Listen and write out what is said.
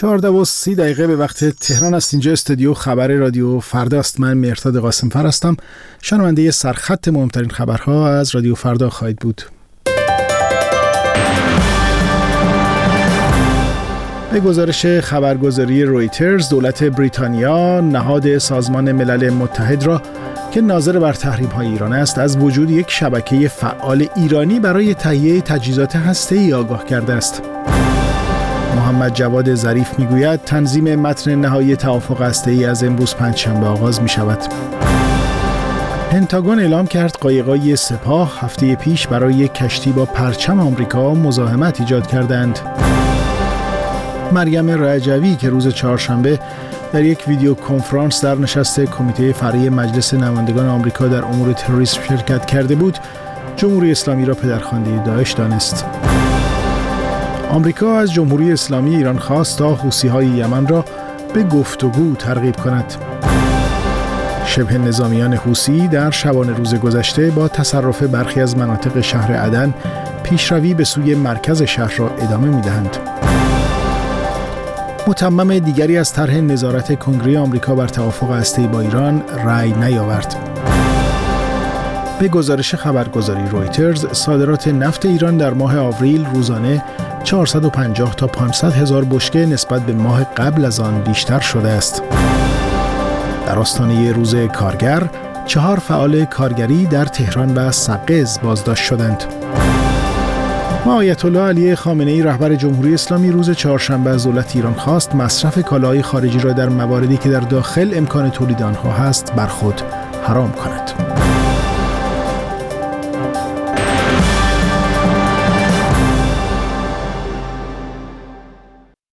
14:30 به وقت تهران است. اینجا استودیو خبر رادیو فردا است. من مهرداد قاسم‌فر هستم. شنونده سرخط مهمترین خبرها از رادیو فردا خواهید بود. به گزارش خبرگزاری رویترز، دولت بریتانیا نهاد سازمان ملل متحد را که ناظر بر تحریم‌های ایران است از وجود یک شبکه فعال ایرانی برای تهیه تجهیزات هسته‌ای آگاه کرده است. محمد جواد ظریف میگوید تنظیم متن نهایی توافق هسته‌ای از امروز پنجشنبه آغاز می شود. پنتاگون اعلام کرد قایق‌های سپاه هفته پیش برای یک کشتی با پرچم آمریکا مزاحمت ایجاد کردند. مریم رجوی که روز چهارشنبه در یک ویدیو کنفرانس در نشست کمیته فرعی مجلس نمایندگان آمریکا در امور تروریسم شرکت کرده بود، جمهوری اسلامی را پدرخوانده داعش دانست. آمریکا از جمهوری اسلامی ایران خواست تا حوثی‌های یمن را به گفتگو ترغیب کند. شبه نظامیان حوثی در شبانه روز گذشته با تصرف برخی از مناطق شهر عدن پیشروی به سوی مرکز شهر را ادامه می‌دهند. متمم دیگری از طرح نظارت کنگره آمریکا بر توافق هسته‌ای با ایران رأی نیاورد. به گزارش خبرگزاری رویترز، صادرات نفت ایران در ماه آوریل روزانه 450 تا 500 هزار بشکه نسبت به ماه قبل از آن بیشتر شده است. در آستانه روز کارگر، 4 فعال کارگری در تهران و سقز بازداشت شدند. آیت الله علی خامنه‌ای رهبر جمهوری اسلامی روز چهارشنبه از دولت ایران خواست مصرف کالاهای خارجی را در مواردی که در داخل امکان تولید آنها هست بر خود حرام کند.